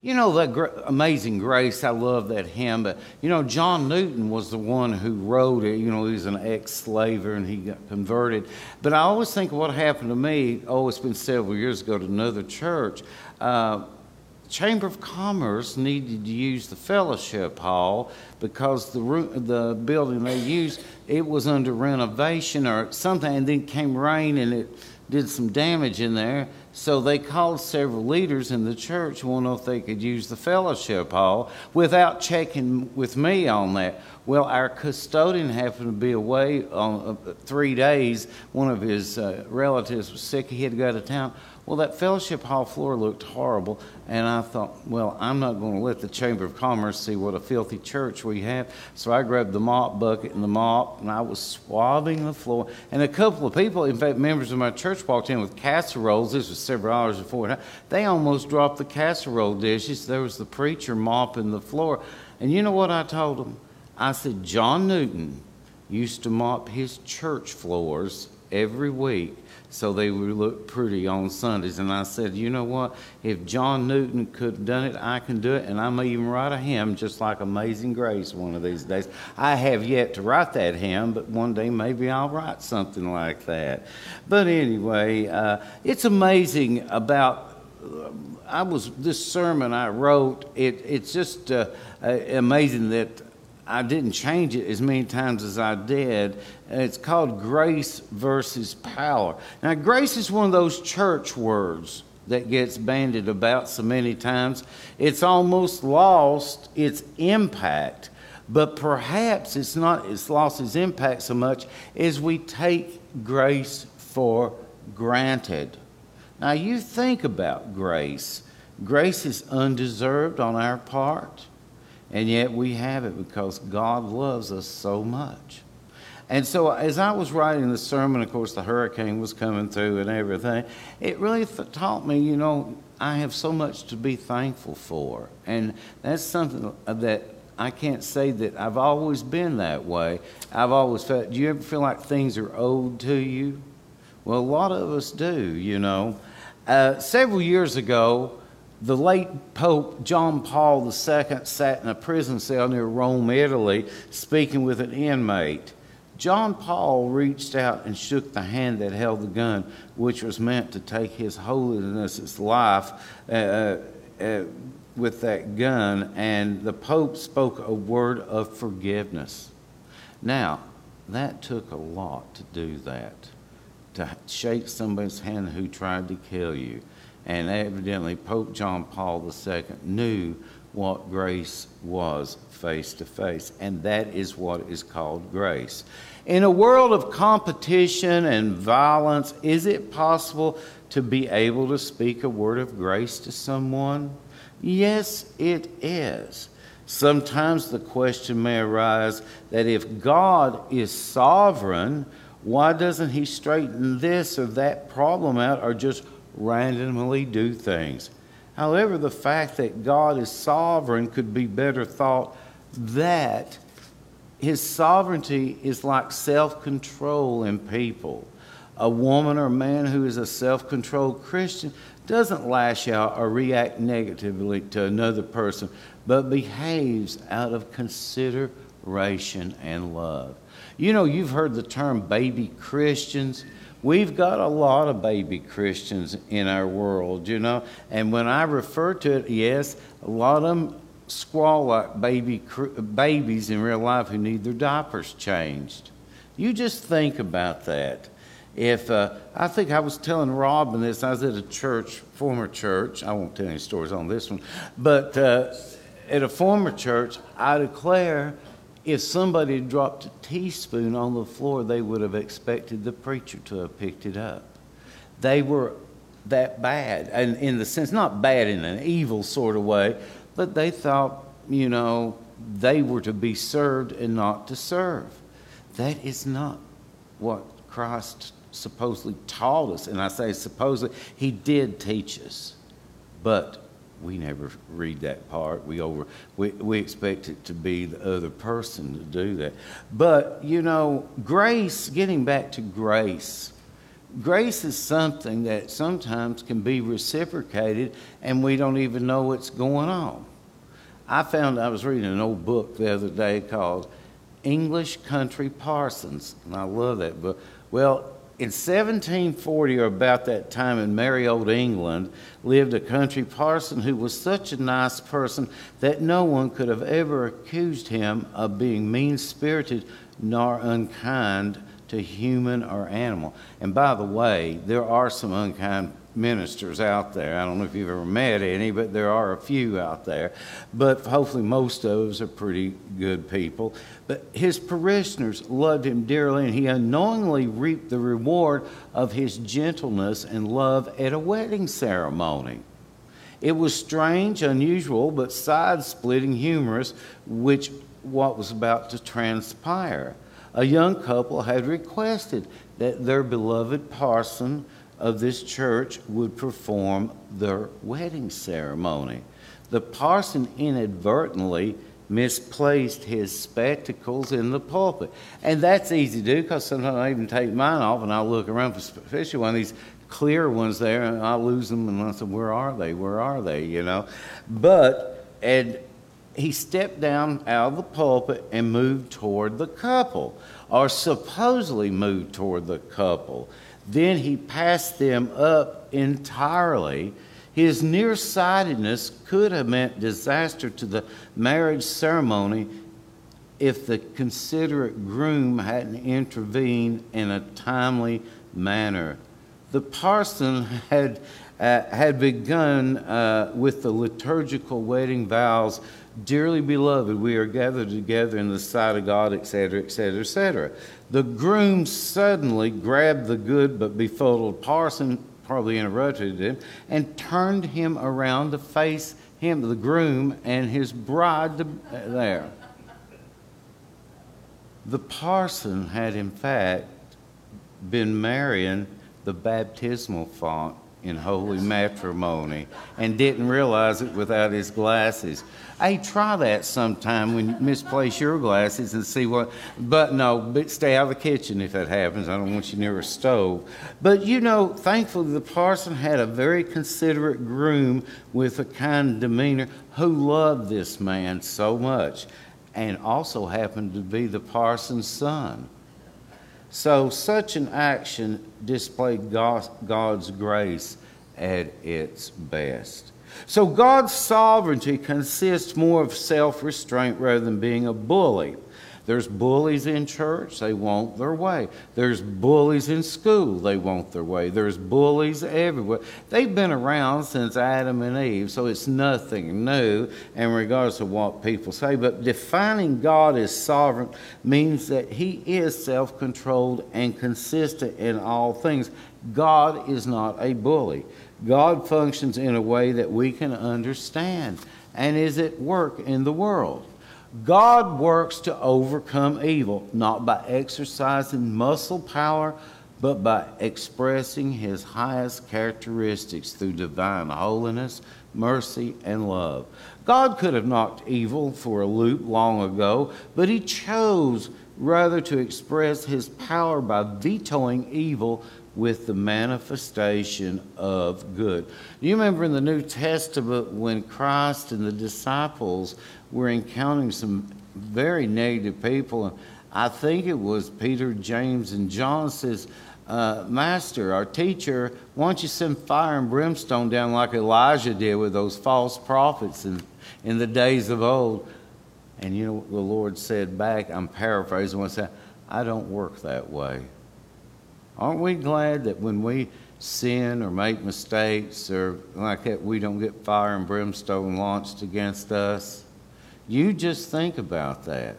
You know, that Amazing Grace, I love that hymn, but John Newton was the one who wrote it. He was an ex-slaver and he got converted. But I always think of what happened to me. Oh, it's been several years ago to another church. Chamber of Commerce needed to use the fellowship hall because the building they used, it was under renovation or something, and then came rain and it did some damage in there. So they called several leaders in the church, want to know if they could use the fellowship hall without checking with me on that. Well, our custodian happened to be away on 3 days. One of his relatives was sick. He had to go out of town. Well, that fellowship hall floor looked horrible, and I thought, well, I'm not going to let the Chamber of Commerce see what a filthy church we have. So I grabbed the mop bucket and the mop, and I was swabbing the floor. And a couple of people, in fact, members of my church, walked in with casseroles. This was several hours before. They almost dropped the casserole dishes. There was the preacher mopping the floor. And you know what I told them? I said, John Newton used to mop his church floors every week so they would look pretty on Sundays. And I said, you know what? If John Newton could have done it, I can do it. And I may even write a hymn just like Amazing Grace one of these days. I have yet to write that hymn, but one day maybe I'll write something like that. But anyway, it's amazing about this sermon I wrote. It's just amazing that I didn't change it as many times as I did. It's called Grace versus Power. Now, grace is one of those church words that gets bandied about so many times. It's almost lost its impact, but perhaps it's lost its impact so much as we take grace for granted. Now, you think about grace. Grace is undeserved on our part. And yet we have it because God loves us so much. And so as I was writing the sermon, of course, the hurricane was coming through and everything. It really taught me, I have so much to be thankful for. And that's something that I can't say that I've always been that way. I've always felt, do you ever feel like things are owed to you? Well, a lot of us do, Several years ago, the late Pope John Paul II sat in a prison cell near Rome, Italy, speaking with an inmate. John Paul reached out and shook the hand that held the gun, which was meant to take His Holiness's life with that gun, and the Pope spoke a word of forgiveness. Now, that took a lot to do that, to shake somebody's hand who tried to kill you. And evidently, Pope John Paul II knew what grace was face to face. And that is what is called grace. In a world of competition and violence, is it possible to be able to speak a word of grace to someone? Yes, it is. Sometimes the question may arise that if God is sovereign, why doesn't He straighten this or that problem out or just randomly do things? However, the fact that God is sovereign could be better thought that His sovereignty is like self-control in people. A woman or man who is a self-controlled Christian doesn't lash out or react negatively to another person, but behaves out of consideration and love. You've heard the term baby Christians. We've got a lot of baby Christians in our world, And when I refer to it, yes, a lot of them squall like babies in real life who need their diapers changed. You just think about that. If I think I was telling Robin this, I was at a former church. I won't tell any stories on this one, but at a former church, I declare, if somebody had dropped a teaspoon on the floor, they would have expected the preacher to have picked it up. They were that bad, and in the sense, not bad in an evil sort of way, but they thought, they were to be served and not to serve. That is not what Christ supposedly taught us. And I say supposedly, He did teach us, but we never read that part. We expect it to be the other person to do that. But, grace, getting back to grace, Grace is something that sometimes can be reciprocated and we don't even know what's going on. I was reading an old book the other day called English Country Parsons, and I love that book. Well, in 1740 or about that time in merry old England lived a country parson who was such a nice person that no one could have ever accused him of being mean-spirited nor unkind to human or animal. And by the way, there are some unkind ministers out there. I don't know if you've ever met any, but there are a few out there. But hopefully most of us are pretty good people. But his parishioners loved him dearly, and he unknowingly reaped the reward of his gentleness and love at a wedding ceremony. It was strange, unusual, but side-splitting humorous, what was about to transpire. A young couple had requested that their beloved parson of this church would perform their wedding ceremony. The parson inadvertently misplaced his spectacles in the pulpit. And that's easy to do because sometimes I even take mine off and I'll look around, especially one of these clear ones there, and I'll lose them and I say, where are they, you know? And he stepped down out of the pulpit and moved toward the couple, or supposedly moved toward the couple. Then he passed them up entirely. His nearsightedness could have meant disaster to the marriage ceremony if the considerate groom hadn't intervened in a timely manner. The parson had begun with the liturgical wedding vows, "Dearly beloved, we are gathered together in the sight of God," etc., etc., etc. The groom suddenly grabbed the good but befuddled parson, probably interrupted him, and turned him around to face him, the groom, and his bride there. The parson had, in fact, been marrying the baptismal font in holy matrimony and didn't realize it without his glasses. Hey, try that sometime when you misplace your glasses and see what, but stay out of the kitchen if that happens. I don't want you near a stove. But thankfully the parson had a very considerate groom with a kind demeanor who loved this man so much and also happened to be the parson's son. So such an action displayed God's grace at its best. So God's sovereignty consists more of self-restraint rather than being a bully. There's bullies in church, they want their way. There's bullies in school, they want their way. There's bullies everywhere. They've been around since Adam and Eve, so it's nothing new in regards to what people say. But defining God as sovereign means that he is self-controlled and consistent in all things. God is not a bully. God functions in a way that we can understand and is at work in the world. God works to overcome evil, not by exercising muscle power, but by expressing his highest characteristics through divine holiness, mercy, and love. God could have knocked evil for a loop long ago, but he chose rather to express his power by vetoing evil with the manifestation of good. You remember in the New Testament when Christ and the disciples were encountering some very negative people, and I think it was Peter, James, and John says, Master, our teacher, why don't you send fire and brimstone down like Elijah did with those false prophets in the days of old? And you know what the Lord said back, I'm paraphrasing what I said, I don't work that way. Aren't we glad that when we sin or make mistakes or like that, we don't get fire and brimstone launched against us? You just think about that.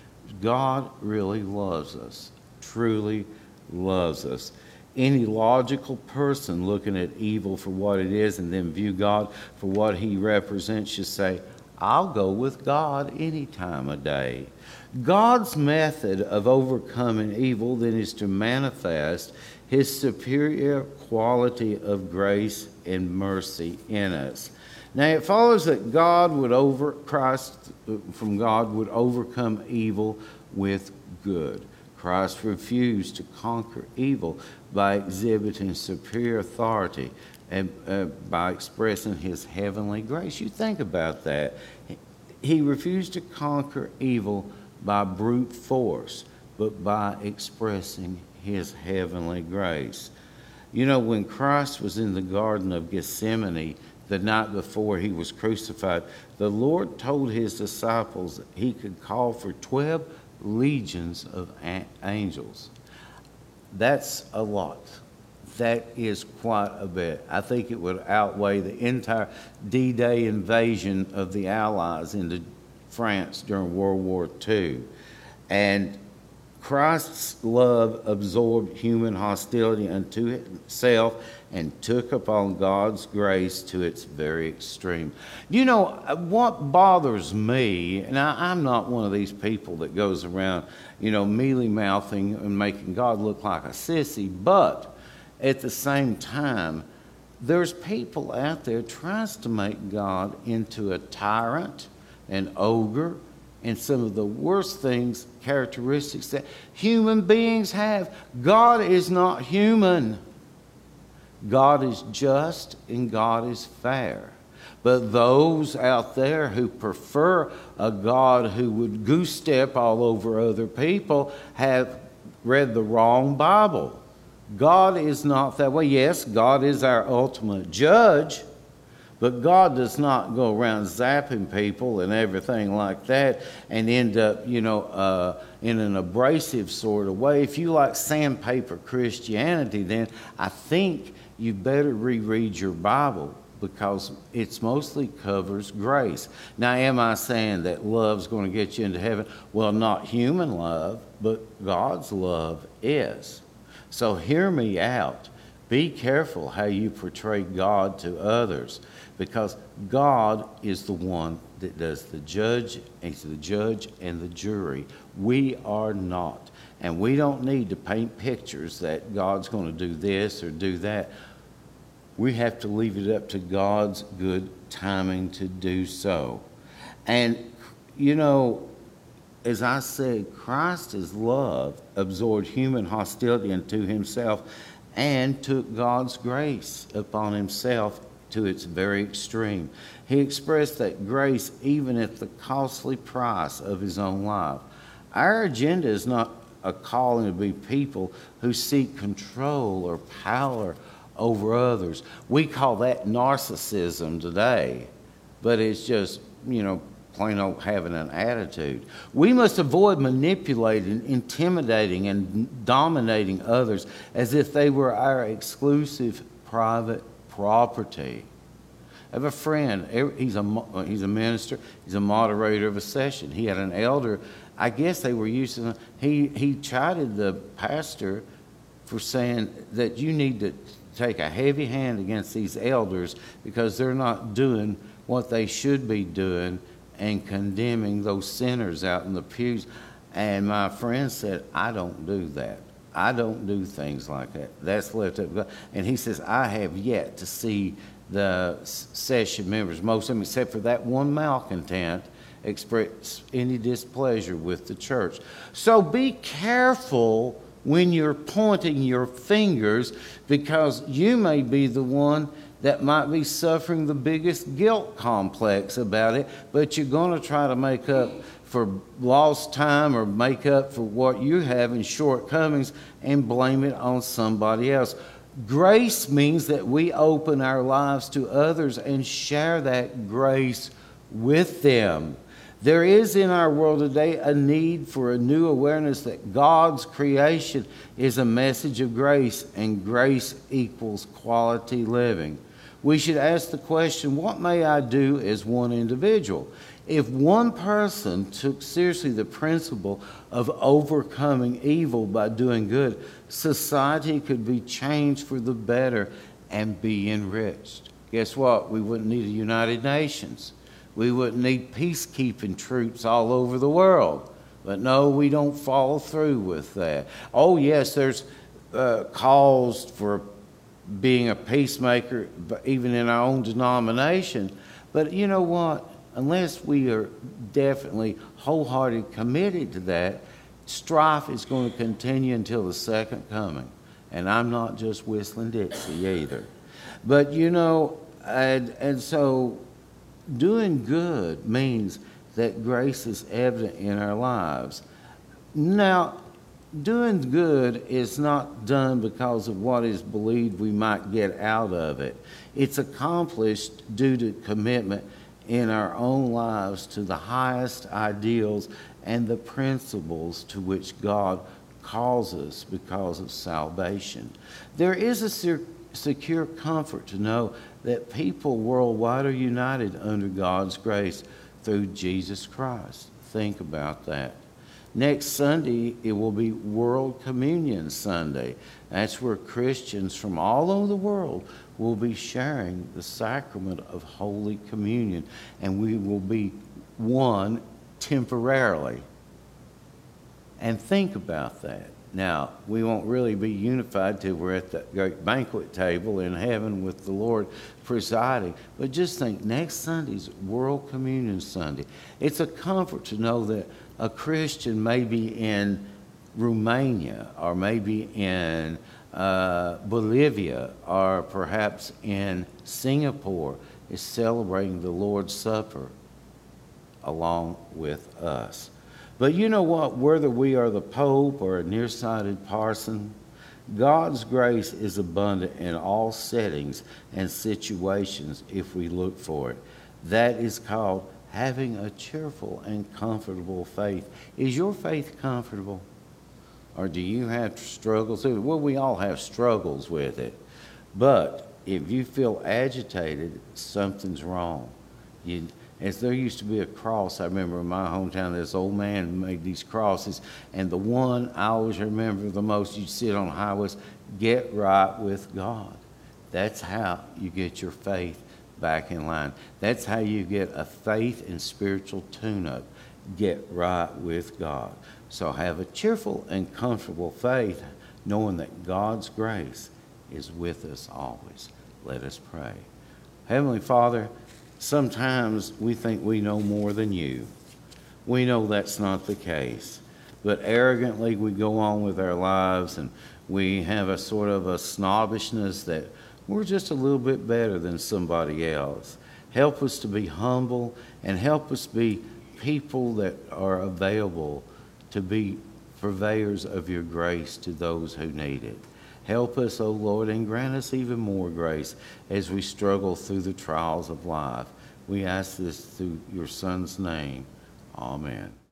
God really loves us, truly loves us. Any logical person looking at evil for what it is and then view God for what he represents should say, I'll go with God any time of day. God's method of overcoming evil then is to manifest his superior quality of grace and mercy in us. Now it follows that Christ from God would overcome evil with good. Christ refused to conquer evil by exhibiting superior authority and by expressing his heavenly grace. You think about that. He refused to conquer evil by brute force, but by expressing his heavenly grace. You know, when Christ was in the Garden of Gethsemane the night before he was crucified, the Lord told his disciples that he could call for 12 legions of angels. That's a lot. That is quite a bit. I think it would outweigh the entire D-Day invasion of the Allies into France during World War II. And Christ's love absorbed human hostility unto himself and took upon God's grace to its very extreme. You know, what bothers me, and I'm not one of these people that goes around, mealy-mouthing and making God look like a sissy, but at the same time, there's people out there tries to make God into a tyrant, an ogre, and some of the worst things, characteristics that human beings have. God is not human. God is just and God is fair. But those out there who prefer a God who would goose step all over other people have read the wrong Bible. God is not that way. Yes, God is our ultimate judge, but God does not go around zapping people and everything like that and end up, in an abrasive sort of way. If you like sandpaper Christianity, then I think you better reread your Bible, because it mostly covers grace. Now, am I saying that love's going to get you into heaven? Well, not human love, but God's love is. So hear me out. Be careful how you portray God to others, because God is the one that does the judge. He's the judge and the jury. We are not. And we don't need to paint pictures that God's going to do this or do that. We have to leave it up to God's good timing to do so. And, as I said, Christ's love absorbed human hostility into himself and took God's grace upon himself to its very extreme. He expressed that grace even at the costly price of his own life. Our agenda is not a calling to be people who seek control or power over others. We call that narcissism today, but it's just, plain old having an attitude. We must avoid manipulating, intimidating, and dominating others as if they were our exclusive private property. I have a friend, he's a minister, he's a moderator of a session. He had an elder, I guess they were using, he chided the pastor for saying that you need to take a heavy hand against these elders because they're not doing what they should be doing and condemning those sinners out in the pews. And my friend said, I don't do that. I don't do things like that. That's left up to God. And he says, I have yet to see the session members, most of them except for that one malcontent, express any displeasure with the church. So be careful when you're pointing your fingers, because you may be the one that might be suffering the biggest guilt complex about it, but you're going to try to make up for lost time or make up for what you have in shortcomings and blame it on somebody else. Grace means that we open our lives to others and share that grace with them. There is in our world today a need for a new awareness that God's creation is a message of grace, and grace equals quality living. We should ask the question, what may I do as one individual? If one person took seriously the principle of overcoming evil by doing good, society could be changed for the better and be enriched. Guess what? We wouldn't need a United Nations. We wouldn't need peacekeeping troops all over the world. But no, we don't follow through with that. Oh, yes, there's calls for being a peacemaker, even in our own denomination. But you know what? Unless we are definitely wholeheartedly committed to that, strife is going to continue until the second coming. And I'm not just whistling Dixie either. But and so doing good means that grace is evident in our lives. Now, doing good is not done because of what is believed we might get out of it. It's accomplished due to commitment in our own lives to the highest ideals and the principles to which God calls us because of salvation. There is a secure comfort to know that people worldwide are united under God's grace through Jesus Christ. Think about that. Next Sunday, it will be World Communion Sunday. That's where Christians from all over the world will be sharing the sacrament of Holy Communion, and we will be one temporarily. And think about that. Now, we won't really be unified till we're at that great banquet table in heaven with the Lord presiding. But just think, next Sunday's World Communion Sunday. It's a comfort to know that a Christian may be in Romania or maybe in Bolivia or perhaps in Singapore is celebrating the Lord's Supper along with us. But you know what? Whether we are the Pope or a nearsighted parson, God's grace is abundant in all settings and situations if we look for it. That is called having a cheerful and comfortable faith. Is your faith comfortable? Or do you have struggles? Well, we all have struggles with it. But if you feel agitated, something's wrong. As there used to be a cross, I remember in my hometown, this old man made these crosses, and the one I always remember the most, you'd see it on highways, get right with God. That's how you get your faith back in line. That's how you get a faith and spiritual tune-up. Get right with God. So have a cheerful and comfortable faith, knowing that God's grace is with us always. Let us pray. Heavenly Father, sometimes we think we know more than you. We know that's not the case. But arrogantly we go on with our lives, and we have a sort of a snobbishness that we're just a little bit better than somebody else. Help us to be humble, and help us be people that are available to be purveyors of your grace to those who need it. Help us, O Lord, and grant us even more grace as we struggle through the trials of life. We ask this through your Son's name. Amen.